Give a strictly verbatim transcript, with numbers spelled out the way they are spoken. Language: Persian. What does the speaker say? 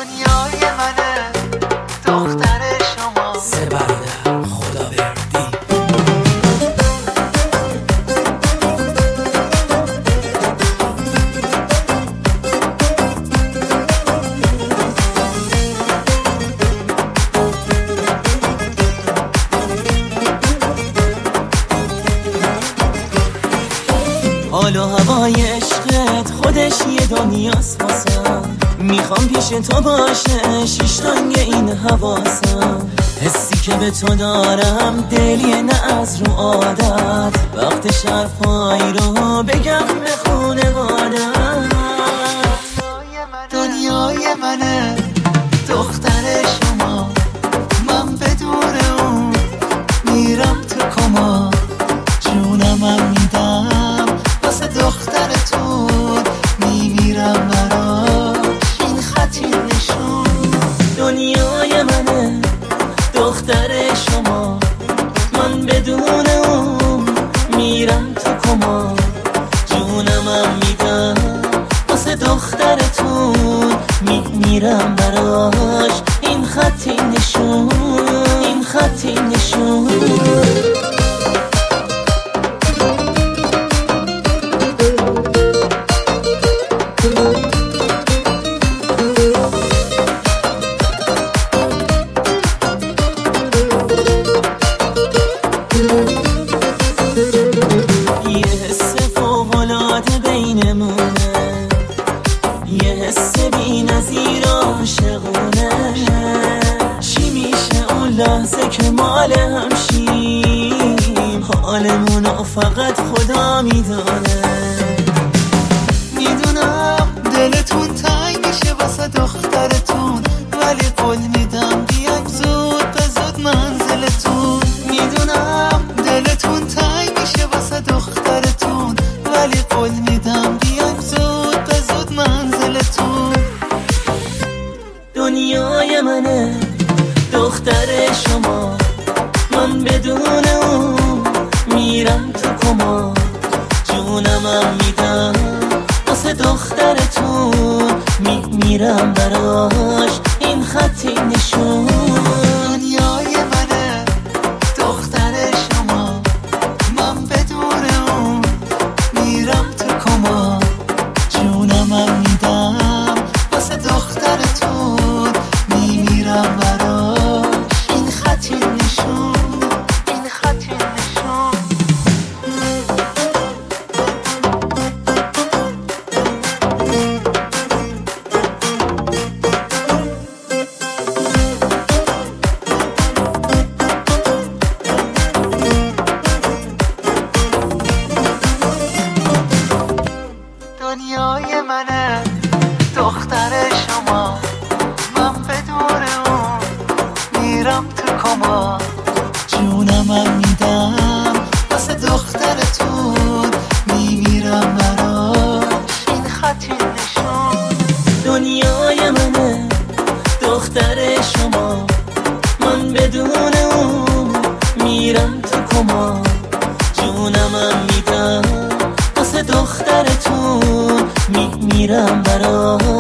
دنیای منه دختر شما سه برادر خداوردی. حال و هوای عشقت خودش یه دنیاست واسم، میخوام پیش تو باشه شیش تنگ این حواسم. حسی که به تو دارم دلیه نه از رو عادت، وقت شرفایی رو بگم به خونوادت. دنیای منه دختر شما، من بدون اون میرم تو کما. جونمم میدم واسه دخترتون، میمیرم براش این خطی نشون. دنیای منه دختر شما، من بدون اون میرم تو کما. جونمم میدم واسه دخترتون، میمیرم براش این خطی نشون، این خطی نشون. یه حس فوق‌العاده بینمونه، یه حس بی‌نظیر عاشقونه. چی میشه اون لحظه که مال همشیم، حالمونو فقط خدا میدونه. میدونم دلتون تنگ میشه واسه دخترتون، ولی قول میدم بیایم زود به زود منزلتون. میدونم دلتون تنگ میشه واسه دخترتون، ولی قول میدم بیایم زود به زود منزلتون. دنیای منه دختر شما، من بدون اون میرم تو کما. جونمم میدم واسه دخترتون، میمیرم براش این خطی نشون. دنیای منه دختر شما، من بدون اون میرم تو کما. جونمم میدم واسه دخترتون، میمیرم براش این خطی نشون، این خطی نشون. دنیای منه دختر شما، من بدون اون میرم تو کما. جونمم میدم واسه دخترتون، میمیرم براش این خطی نشون. دنیای منه دختر شما، من بدون اون میرم تو کما. جونمم میدم واسه دخترتون، میمیرم براش